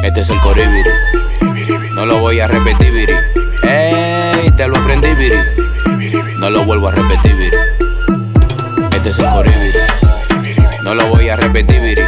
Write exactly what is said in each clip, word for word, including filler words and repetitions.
Este es el Coribiri, no lo voy a repetir, biri. Ey, te lo aprendí, biri. No lo vuelvo a repetir, biri. Este es el Coribiri, no lo voy a repetir, biri.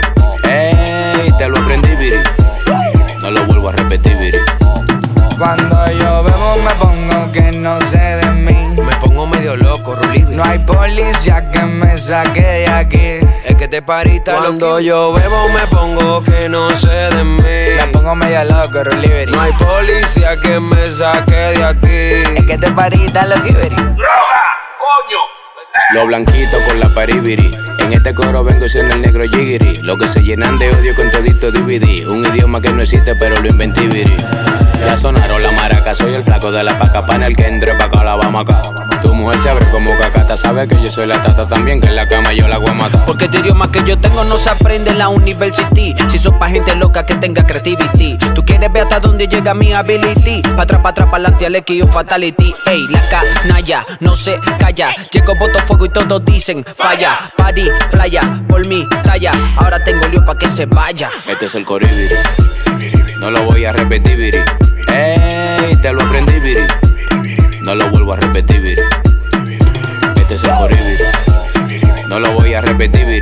Ey, te lo aprendí, biri. No lo vuelvo a repetir, biri. Cuando yo bebo me pongo que no sé de mí. Me pongo medio loco, Rulibi. No hay policía que me saque de aquí. Es que te parita Cuando lo yo bebo me pongo que no sé de mí. Me pongo medio loco, Rulibi. No hay policía que me saque de aquí. Es que te parita lo que ¡Droga! ¡Coño! Lo blanquito con la paribiri. En este coro vengo siendo el negro jigiri. Lo que se llenan de odio con todito D V D. Un idioma que no existe pero lo inventé, biri. Ya sonaron la maraca, soy el flaco de la paca. Pan el que entre pa' acá la vamos acá. Tu mujer se abre como cacata, sabe que yo soy la tata también, que en la cama yo la voy a matar. Porque este idioma que yo tengo no se aprende en la university. Si sos pa' gente loca que tenga creativity. Tú quieres ver hasta dónde llega mi ability. Pa' atrás, pa' atrás, pa'lante, al X y un fatality. Ey, la canalla, no se calla. Llego, boto fuego y todos dicen falla. Party, playa, por mi talla. Ahora tengo lío pa' que se vaya. Este es el Coribiri, no lo voy a repetir, biri. Ey, te lo aprendí, biri. No lo vuelvo a repetir, biri. Este es el Coribiri, no lo voy a repetir, biri.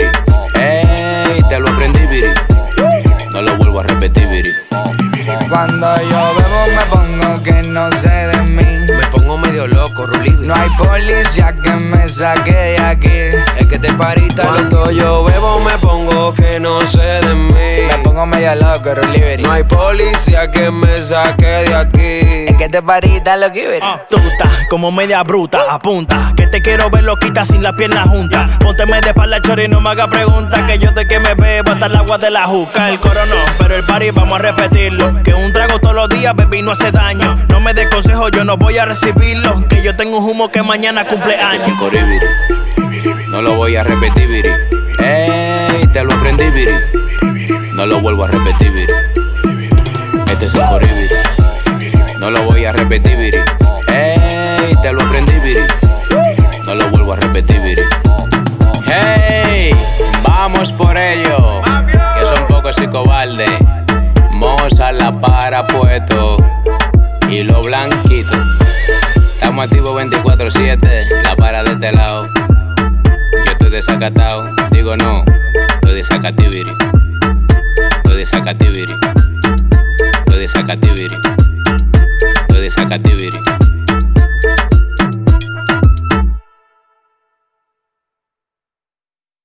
Ey, te lo aprendí, biri. No lo vuelvo a repetir, biri. Cuando yo bebo me pongo que no sé de mí. Me pongo medio loco, Rulibi. No hay policía que me saque de aquí. Es que te parita cuando yo bebo me pongo que no sé de mí. Me pongo medio loco, Rulibi. No hay policía que me saque de aquí. Es que te parita lo que Uh, tú estás como media bruta, apunta. Que te quiero ver loquita sin las piernas juntas. Pónteme de espalda, chori, y no me haga preguntas. Que yo te que me bebo hasta el agua de la juca. El coro no, pero el party vamos a repetirlo. Que un trago todos los días, baby, no hace daño. No me dé consejo, yo no voy a recibirlo. Que yo tengo un humo que mañana cumple Este años. es el Coribiri, no lo voy a repetir, biri. Ey, te lo aprendí, biri. No lo vuelvo a repetir, biri. Este es el Coribiri, no lo voy a repetir, biri. Ey, te lo aprendí, biri. No lo vuelvo a repetir, biri. Hey, vamos por ello, que son pocos y cobardes. Moza la para puesto y lo blanquito. Estamos activos veinticuatro siete, la para de este lado. Yo estoy desacatado, digo no, estoy desacativiri. Estoy desacativiri. Estoy desacativiri. Estoy desacativiri.